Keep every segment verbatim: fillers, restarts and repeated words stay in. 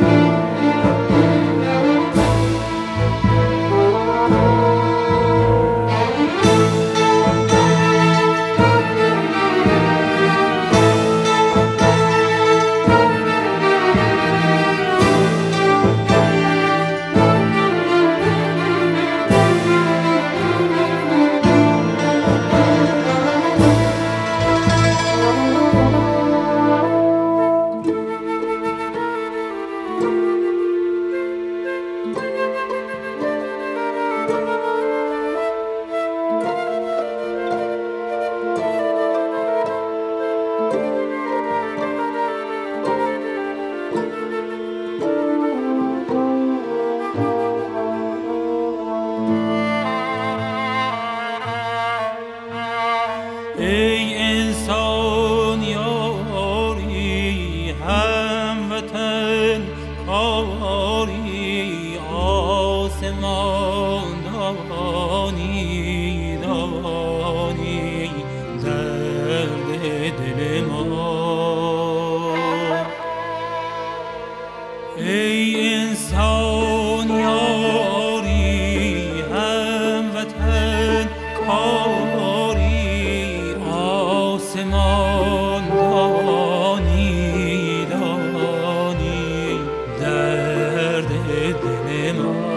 ای انسان یاری هموطن کاری آسمان دانی دانی درد دل ما. ای انسان یاری هموطن کاری آسمان دانی دانی درد دل ما.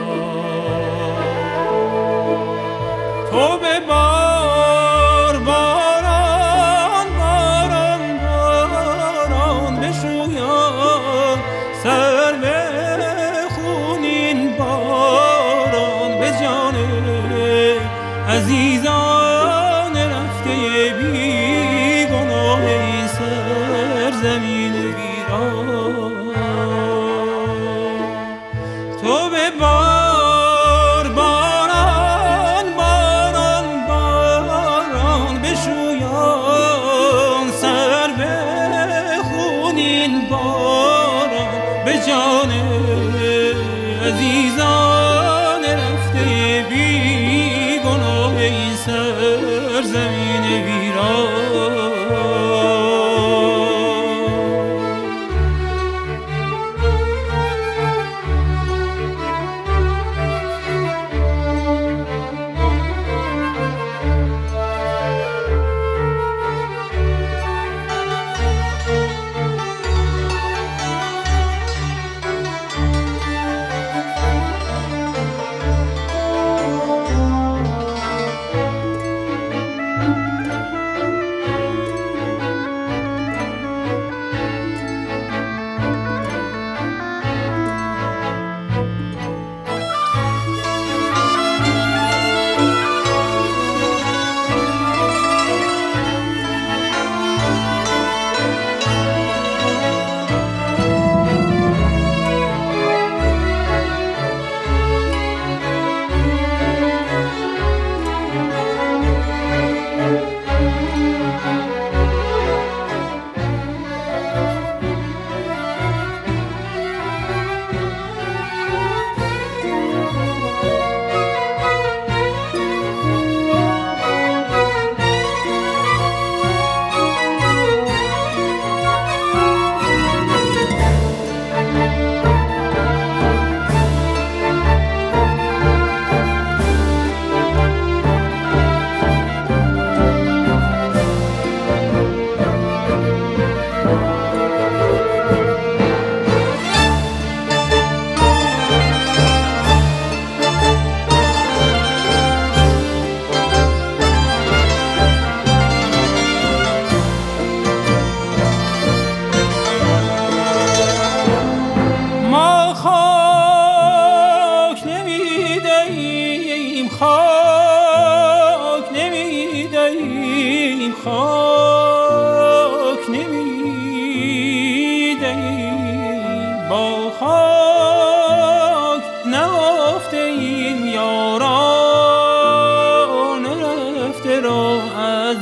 تو به بار باران باران باران بشویان سر به خونین باران به جان عزیزان رفته بی گناه این سرزمین ویران. تو به بار باران باران باران بشویان سر به خونین باران به جان عزیزان رفته بی گناه این سرزمین ویران. خاک نمیدهیم خاک نمیدهیم با خاک نهفته این یاران رفته را از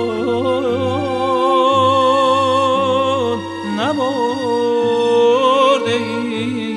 یاد نبرده ایم.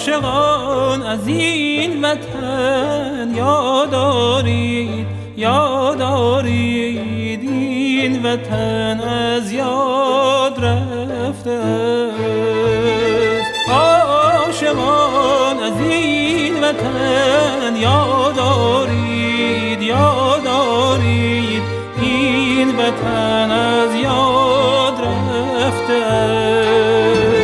عاشقان از این وطن یاد دارید، یاد دارید این وطن از یاد رفته است. عاشقان از این وطن یاد دارید، یاد دارید این وطن از یاد رفته است.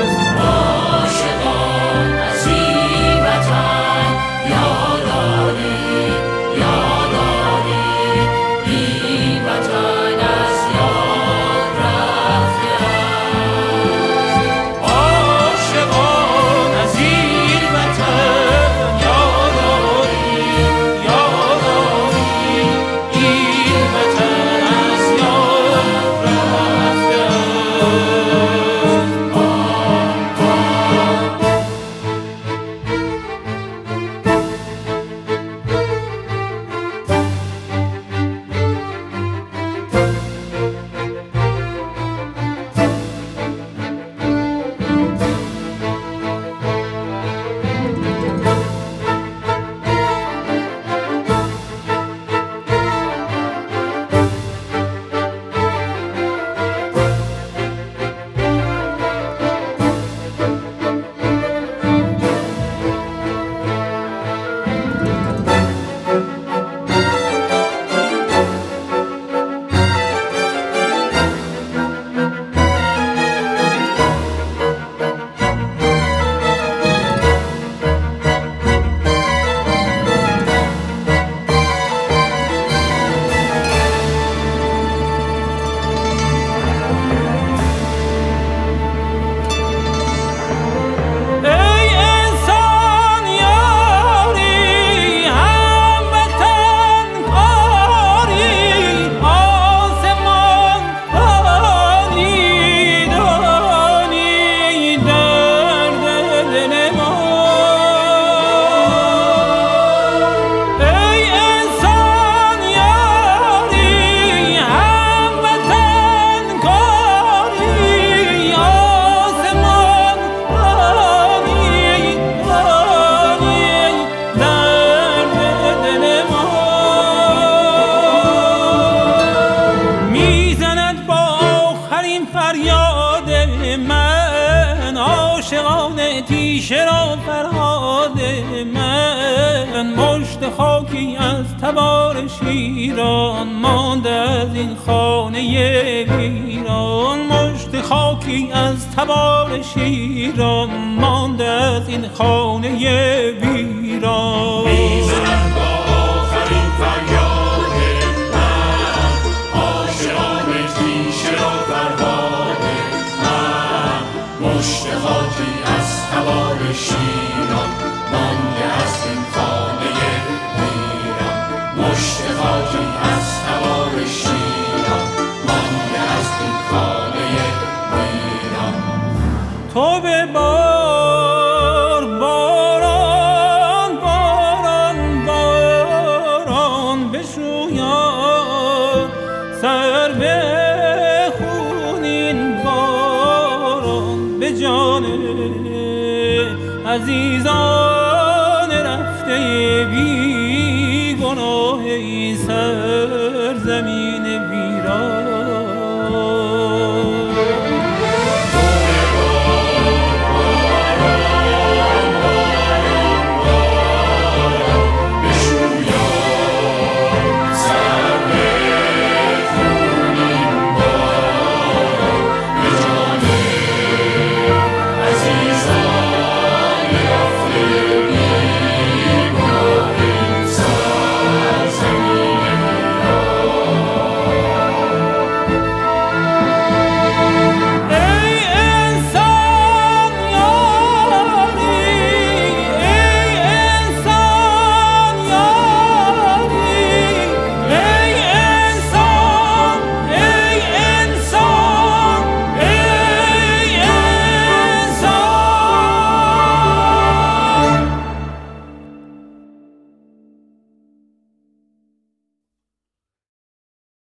تیشه را فرهاد من، مشت خاکی از تبار شیران مانده از این خانه ویران. مشت خاکی از تبار شیران مانده از این خانه ویران. میزند با آخرین فریاد من، عاشقان تیشه را فرهاد من، مشت خاکی از تبار شیران مانده از این خانه ویران. مشت خاکی از تبار شیران مانده از این خانه ویران. تو به بار باران باران باران بشویا سر به خونین باران به جان عزیزان رفته بی